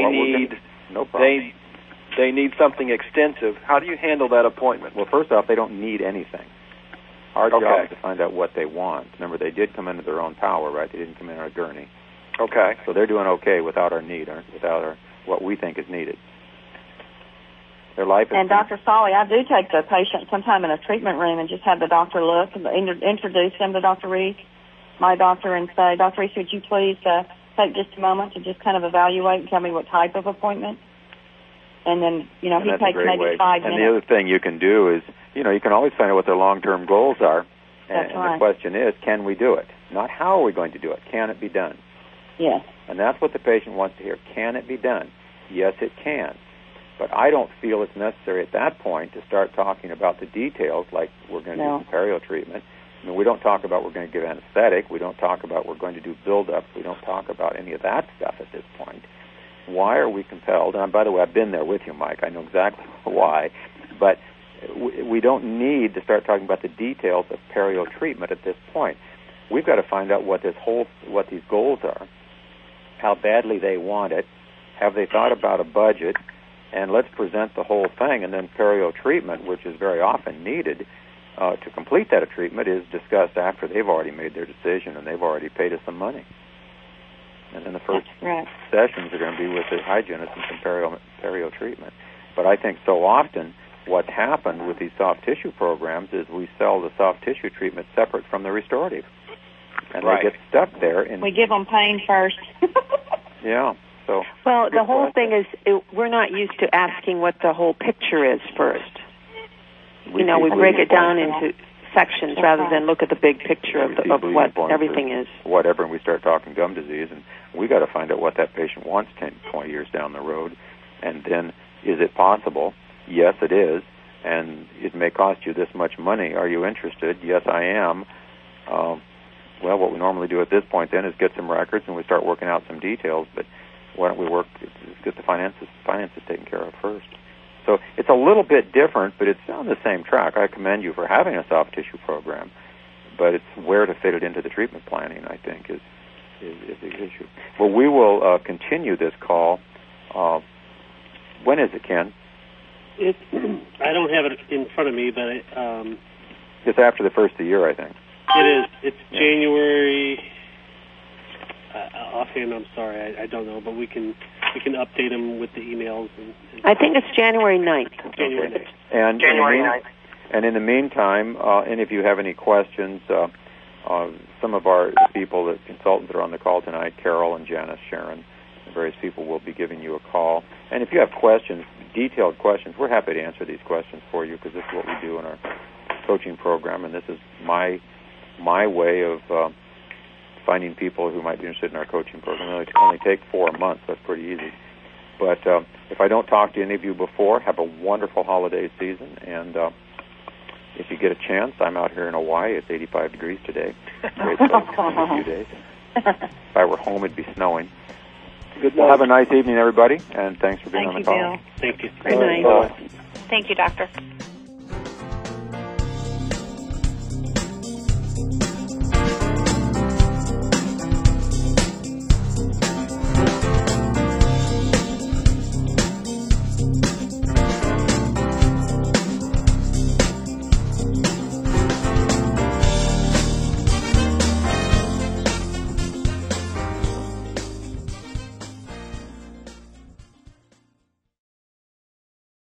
need something extensive. How do you handle that appointment? Well, first off, they don't need anything. Our job is to find out what they want. Remember, they did come into their own power, right? They didn't come in on a gurney. Okay. So they're doing okay without our need, or without what we think is needed. Their life is. And Dr. Sully, I do take the patient sometime in a treatment room and just have the doctor look and introduce them to Dr. Reese, my doctor, and say, Dr. Reese, would you please take just a moment to just kind of evaluate and tell me what type of appointment? And then, he takes maybe 5 minutes. And the other thing you can do is, you can always find out what their long-term goals are. That's right. And the question is, can we do it? Not how are we going to do it. Can it be done? Yes. And that's what the patient wants to hear. Can it be done? Yes, it can. But I don't feel it's necessary at that point to start talking about the details, like we're going to do some perio treatment. I mean, we don't talk about we're going to give anesthetic. We don't talk about we're going to do build-ups. We don't talk about any of that stuff at this point. Why are we compelled? And by the way, I've been there with you, Mike. I know exactly why. But we don't need to start talking about the details of perio treatment at this point. We've got to find out what these goals are, how badly they want it, have they thought about a budget, and let's present the whole thing. And then perio treatment, which is very often needed to complete that treatment, is discussed after they've already made their decision and they've already paid us some money. And then the first sessions are going to be with the hygienist and some perio treatment. But I think so often what's happened with these soft tissue programs is we sell the soft tissue treatment separate from the restorative. And they get stuck there. We give them pain first. Yeah. So, well, the whole thing is we're not used to asking what the whole picture is first. We break it down into sections rather than look at the big picture of what everything is. Whatever, and we start talking gum disease, and we got to find out what that patient wants 10, 20 years down the road, and then is it possible? Yes, it is, and it may cost you this much money. Are you interested? Yes, I am. Well, what we normally do at this point then is get some records and we start working out some details, but why don't we get the finances taken care of first? So it's a little bit different, but it's on the same track. I commend you for having a soft tissue program, but it's where to fit it into the treatment planning, I think, is the issue. Well, we will continue this call. When is it, Ken? I don't have it in front of me, but it's after the first of the year, I think. It is. It's January. Offhand, I'm sorry, I don't know, but we can update them with the emails. I think it's January 9th. January 9th. And January 9th. And in the meantime, any of you have any questions, some of our people, the consultants that are on the call tonight, Carol and Janice, Sharon, and various people will be giving you a call. And if you have questions, detailed questions, we're happy to answer these questions for you because this is what we do in our coaching program, and this is my way of finding people who might be interested in our coaching program. It only take 4 months. That's pretty easy. But if I don't talk to any of you before, have a wonderful holiday season. And if you get a chance, I'm out here in Hawaii. It's 85 degrees today. Great place in a few days. If I were home, it'd be snowing. Well, have a nice evening, everybody, and thanks for being on the call. Bill. Thank you. Good night. Thank you, Doctor.